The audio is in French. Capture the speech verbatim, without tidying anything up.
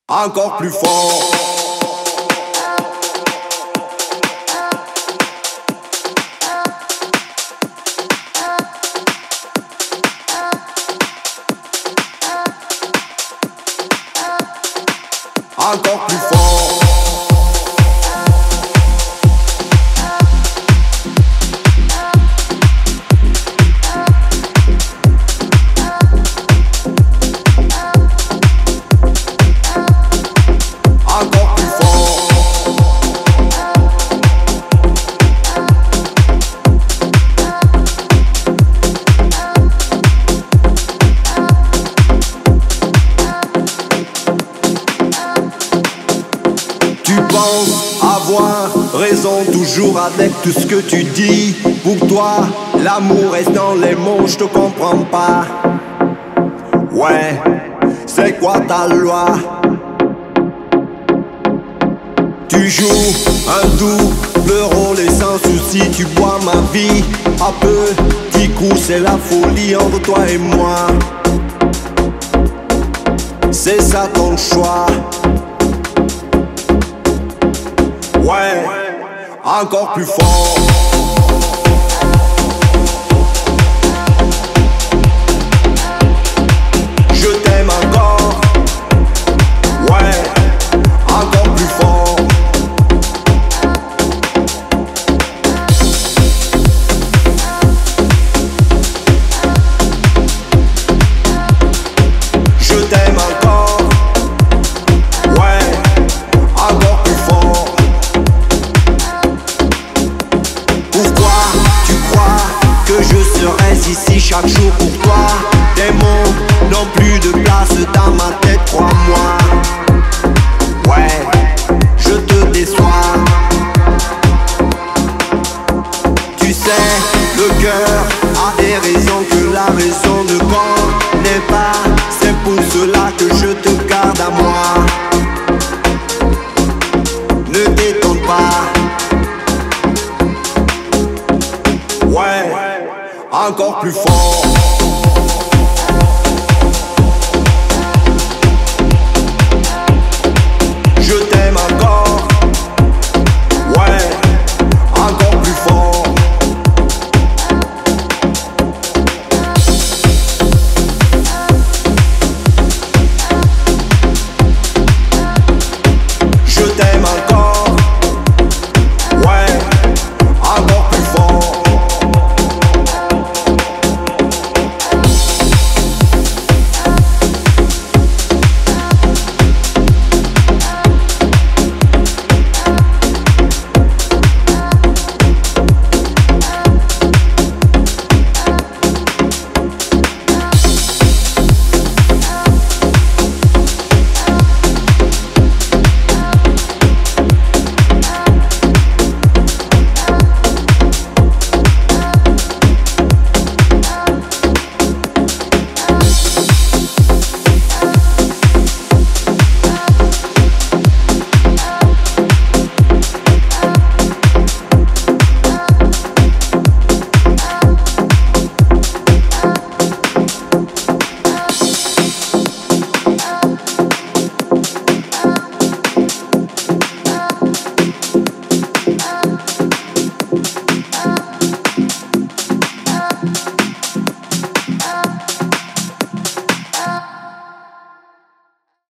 Encore plus fort. Encore plus fort. Encore plus fort. Tu penses avoir raison toujours avec tout ce que tu dis. Pour toi, l'amour reste dans les mots, je te comprends pas. Ouais, c'est quoi ta loi? Tu joues un double rôle et sans souci tu bois ma vie. À petits coups c'est la folie entre toi et moi. C'est ça ton choix. Ouais, encore plus fort. Je t'aime encore. Ouais, encore plus fort. Je t'aime encore. Ouais, encore plus fort. Pourquoi tu crois que je serai ici chaque jour pour toi? Tes mots n'ont plus de place dans ma tête, crois-moi. Ouais, je te déçois. Tu sais, le cœur a des raisons que la raison ne connaît pas. C'est pour cela que je te garde à moi. Ne t'étonne pas. Ouais, encore plus fort.